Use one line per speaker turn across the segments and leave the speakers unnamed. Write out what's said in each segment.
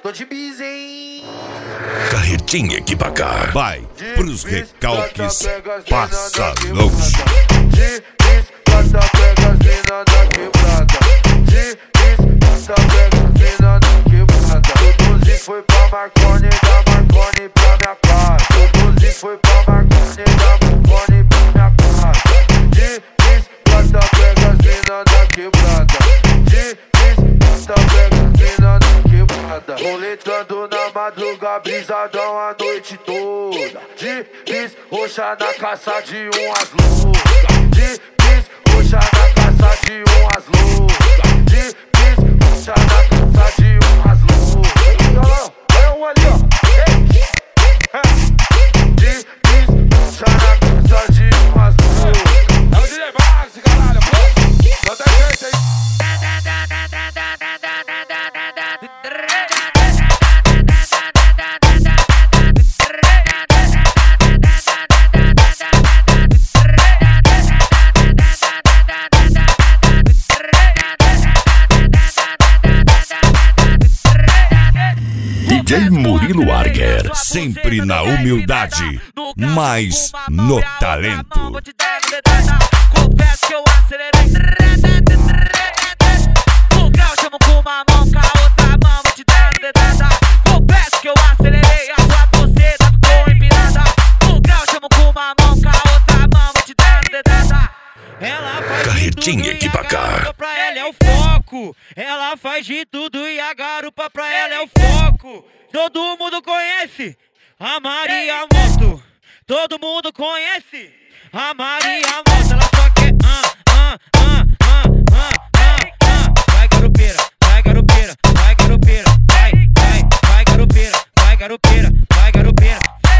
tô de bis, hein?
Carretinha aqui pra cá. Vai pros recalques, passa longe.
De bis, gata, pega as mina da quebrada. De bis, gata, pega as mina da quebrada. Todos foi pra Marconi, da Marconi pra minha casa. Todos foi pra Marconi, da Marconi pra minha casa. De bis, gata, pega as mina da quebrada. De bis, gata, pega as mina da quebrada. Roletando na madruga, brisadão a noite toda. De bis, roxa na caça de umas loucas. De bis, roxa na caça de umas loucas. De bis, roxa na caça de umas loucas. Olha um ali, ó. De bis, roxa na caça de umas loucas. É o DJ Max, caralho, pô. Só tem jeito aí.
DJ Murilo Arger, sempre na humildade, mas no talento.
Confesso que eu acelerei. O grau chamo com uma mão, com a outra mão vou te dar dedada. Confesso que eu acelerei, a sua buceta ficou empinada. O grau chamo com uma mão, com a outra mão vou te dar dedada. Ela faz
Carretinha aqui pra cá.
Pra ela é o foco. Ela faz de tudo e a garupa pra ela é o foco. Todo mundo conhece a Maria Moto. Todo mundo conhece a Maria Moto. Ela só quer vai garupeira, vai garupeira, vai garupeira, vai garupeira, vai garupeira, vai garupeira.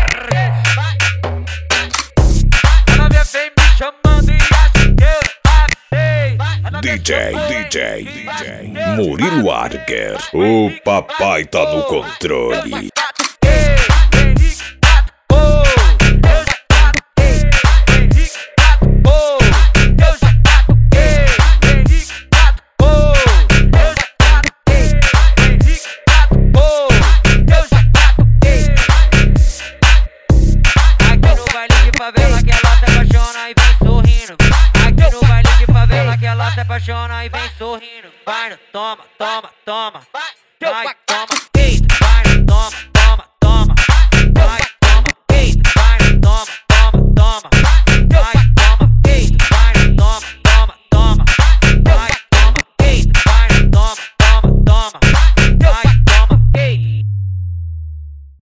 Ela vem me chamando e acha que eu avistei.
DJ Murilo Arger, o papai tá no controle.
Apaixona e vem sorrindo. Vai no toma, toma, toma. Vai,